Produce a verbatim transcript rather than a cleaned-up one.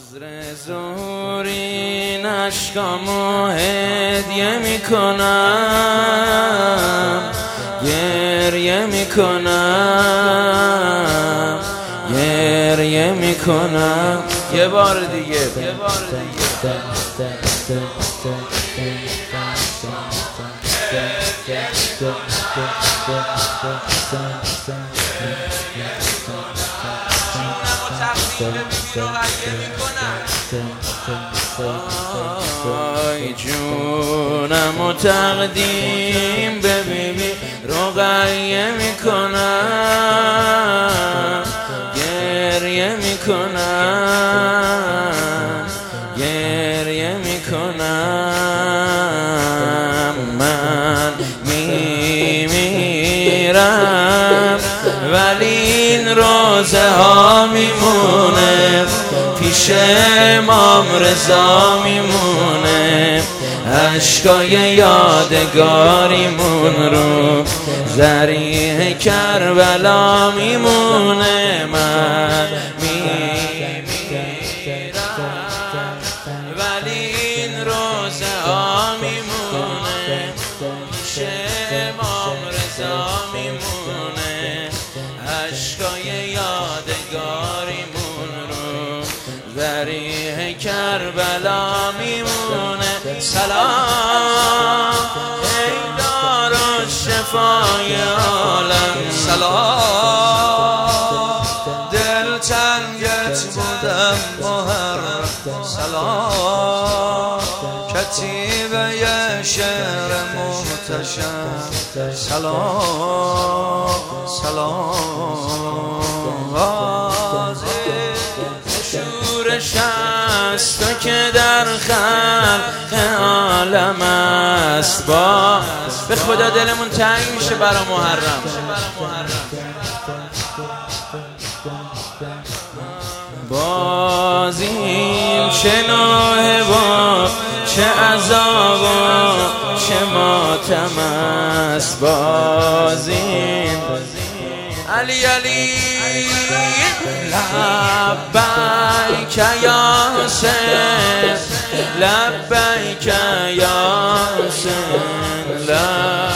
زوری نشکامو هدیه میکنم، گریه میکنم، گریه میکنم. یه بار دیگه یه بار دیگه آی جونم و تقدیم به بیبی رقیه میکنم، گریه میکنم، گریه میکنم. من میمیرم ولی این روزه ها میمونه، پیش امام رضا میمونه، عشقای یادگاریمون رو ذریح کربلا میمونه. من میمیرم ولی این روزه ها میمونه، پیش امام رضا میمونه، عشقای یادگاریمون رو ذریح کربلا میمونه. سلام ای دار و شفای عالم، سلام دل تنگت بودم محرم، سلام کتیبه شعر محتشم، سلام سلام. شورش است تو که در خلق عالم است، با به خدا دلمون تنگ میشه برا محرم. بازیم چه نوحه و چه عذاب و چه ماتم است، بازیم علی علی لبیک یا حسین، لبیک یا حسین.